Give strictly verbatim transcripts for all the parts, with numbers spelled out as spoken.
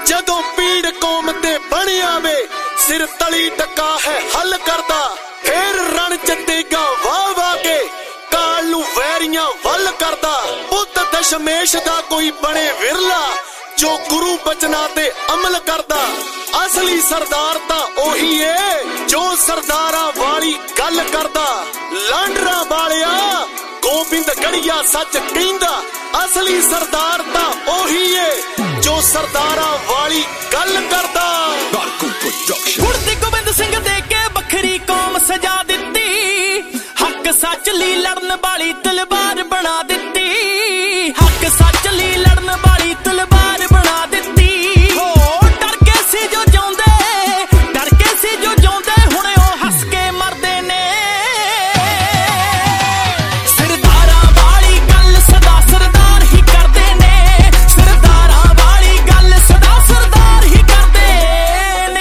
जदों पीड़ कौम ते बनिया वे सिर तली टका है हल करदा फिर रण चतेगा वाह वाह के काल नू वैरियां वल करदा पुत दशमेश दा कोई बने विरला जो गुरु बचना ते अमल करदा असली सरदार तां ओही है जो सरदारा वाली गल करदा लांडरा वालिया गोबिंद गढ़िया सच कहंदा असली सरदार तां ओही है जो सरदारा वाली गल करदा गुरदी गोबिंद सिंह दे के बखरी कौम सजा दित्ती हक सच ली लड़न वाली तलवार बना दित्ती हक सच ली लड़न वाली तलवार बना दित्ती हो डर के सी जो जांदे डर के सी जो जांदे हुणे ओ हस के मरदे ने सरदारा वाली गल सदा सरदार ही करदे ने सरदारा वाली गल सदा सरदार ही करदे ने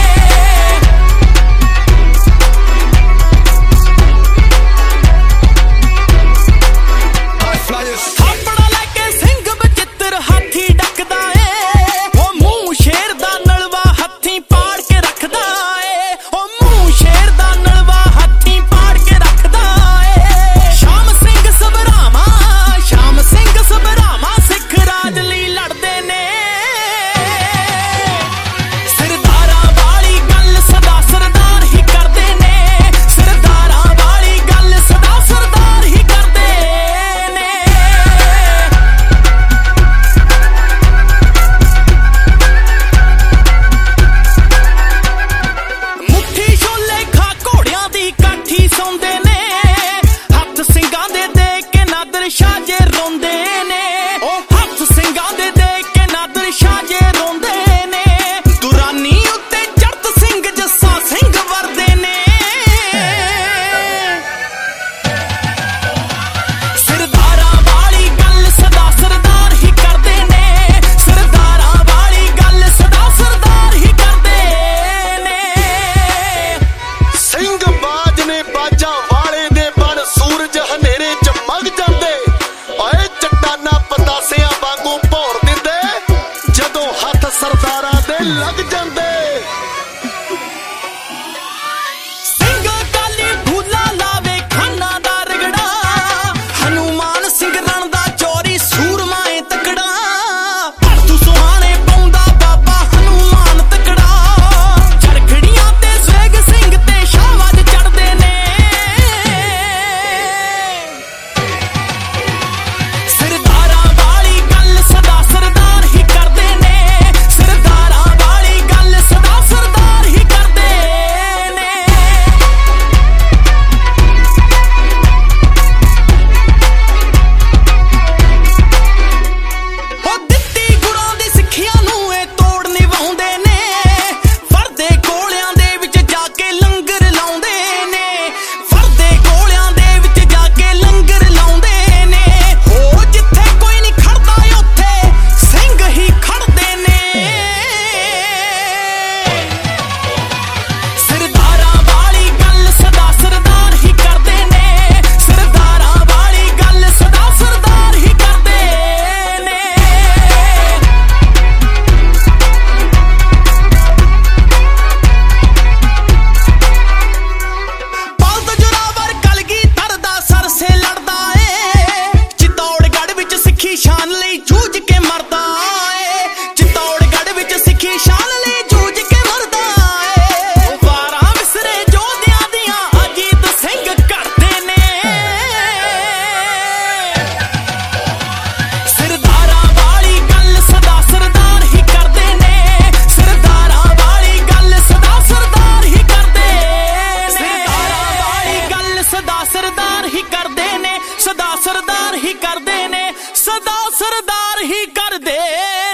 थापड़ा लेके सिंह बचित्र हाथी डकदा ए ओ मुंह शेर दा नलवा हत्थी पाड़ के रखदा ए ओ मुंह शेर दा नलवा हत्थी पाड़ के रखदा ए शाम सिंह सबरामा शाम सिंह सबरामा सिख राज ਲਈ ਲੜਦੇ ਨੇ ਸਰਦਾਰਾਂ ਵਾਲੀ ਗੱਲ ਸਦਾ ਸਰਦਾਰ ਹੀ ਕਰਦੇ ਨੇ ਸਰਦਾਰਾਂ ਵਾਲੀ ਗੱਲ ਸਦਾ ਸਰਦਾਰ ਹੀ ਕਰਦੇ ਨੇ ਮੁੱਠੀ ਛੋਲੇ ਖਾ ਘੋੜਿਆਂ ਦੀ ਕਾਠੀ ਸੌਂਦੇ ਨੇ ਹੱਥ ਸਿੰਘਾਂ ਦੇ ਦੇਖ ਕੇ ਨਾਦਰ ਸ਼ਾਹ ਜੇ ਰੋਂਦੇ ਨੇ ਉਹ ਹੱਥ ਸਿੰਘਾਂ ਦੇ ਦੇਖ ਕੇ ਨਾਦਰ ਸ਼ਾਹ ਜੇ ਰੋਂਦੇ ਨੇ ਦੁਰਾਨੀ ਉੱਤੇ ਚੜ੍ਹਤ ਸਿੰਘ ਜੱਸਾ ਸਿੰਘ ਵਰਦੇ ਨੇ ਸਰਦਾਰਾਂ ਵਾਲੀ ਗੱਲ ਸਦਾ ਸਰਦਾਰ ਹੀ ਕਰਦੇ ਨੇ ਸਰਦਾਰਾਂ ਵਾਲੀ ਗੱਲ ਸਦਾ ਸਰਦਾਰ ਹੀ ਕਰਦੇ ਨੇ ਸਿੰਘ ਬਾਜ ਨੇ ਬਾਜਾਂ ਵਾਲੇ ਦੇ ਬਣ ਸੂਰਜ ਹਨੇਰੇ ਚ ਮਗ ਜਾਂਦੇ ਓਏ ਚੱਟਾਨਾਂ ਪਤਾਸਿਆਂ ਵਾਂਗੂ ਭੌਰ ਦਿੰਦੇ ਜਦੋਂ ਹੱਥ ਸਰਦਾਰਾਂ ਦੇ ਲੱਗ ਜਾਂਦੇ ਸਿੰਘ ਕਾਲੀ ਭੂਲਾ ਲਾਵੇ ਖਾਨਾ ਦਾ ਰਗੜਾ ਹਨੂਮਾਨ ਸਿੰਘ ਰਣ ਦਾ ਚੋਰੀ ਸੂਰਮਾ ਏ ਤਕੜਾ ਭੜਥੂ ਸੁਹਾਣੇ ਪਾਉਂਦਾ ਬਾਬਾ ਹਨੂਮਾਨ ਤਕੜਾ ਚਰਖੜੀਆਂ ਤੇ ਸਵੇਗ ਸਿੰਘ ਤੇ ਸ਼ਾਹਵਾਜ ਚੜਦੇ ਨੇ ਸਰਦਾਰਾਂ ਵਾਲੀ ਗੱਲ ਸਦਾ ਸਰਦਾਰ ਹੀ ਕਰਦੇ ਨੇ ਸਰਦਾਰਾਂ ਵਾਲੀ ਗੱਲ ਸਦਾ ਸਰਦਾਰ ਹੀ ਕਰਦੇ ਨੇ ਹੋ ਦਿੱਤੀ ਗੁਰਾਂ ਦੀ ਸਿੱਖਿਆ ਨੂੰ ਇਹ ਤੋੜ ਨਿਭਾਉਂਦੇ ਨੇ ਵਰਦੇ ਕੋਲਿਆਂ ਦੇ ਵਿੱਚ ਜਾ ਕੇ ਲੰਗਰ ਲਾਉਂਦੇ ਨੇ ਵਰਦੇ ਕੋਲਿਆਂ ਦੇ ਵਿੱਚ ਜਾ ਕੇ ਲੰਗਰ ਲਾਉਂਦੇ ਨੇ ਹੋ ਜਿੱਥੇ ਕੋਈ ਨਹੀਂ ਖੜਦਾ ਉੱਥੇ ਸਿੰਘ ਹੀ ਖੜਦੇ ਨੇ ਸਰਦਾਰਾਂ ਵਾਲੀ ਗੱਲ ਸਦਾ ਸਰਦਾਰ ਹੀ ਕਰਦੇ ਨੇ ਸਰਦਾਰਾਂ ਵਾਲੀ ਗੱਲ ਸਦਾ ਸਰਦਾਰ ਹੀ ਕਰਦੇ ਨੇ ਬਲਦ ਜੋਰਾਵਰ ਕਲਗੀਧਰ ਦਾ ਸਰਸੇ ਲੜਦਾ ਏ ਚਿਤੌੜਗੜ੍ਹ ਵਿੱਚ ਸਿੱਖੀ ਸ਼ਾਨ ਲਈ ਜੂਝ ਕੇ ਮਰਦਾ ਏ ਚਿਤੌੜਗੜ੍ਹ ਵਿੱਚ ਸਿੱਖੀ ਸ਼ਾਨ ਲਈ ਜੂਝ ਕੇ ਮਰਦਾ ਏ ਵਾਰਾਂ ਵਿਸਰੇ ਯੋਧਿਆਂ ਦੀਆਂ ਅਜੀਤ ਸਿੰਘ ਘੜਦੇ ਨੇ ਸਰਦਾਰਾਂ ਵਾਲੀ ਗੱਲ ਸਦਾ ਸਰਦਾਰ ਹੀ ਕਰਦੇ ਨੇ ਸਰਦਾਰਾਂ ਵਾਲੀ ਗੱਲ ਸਦਾ ਸਰਦਾਰ ਹੀ ਕਰਦੇ ਨੇ ਸਰਦਾਰਾਂ ਵਾਲੀ ਗੱਲ ਸਦਾ ਸਰਦਾਰ ਹੀ ਕਰਦੇ ਨੇ ਸਦਾ ਸਰਦਾਰ ਹੀ ਕਰਦੇ ਨੇ ਸਦਾ ਸਰਦਾਰ ਹੀ ਕਰਦੇ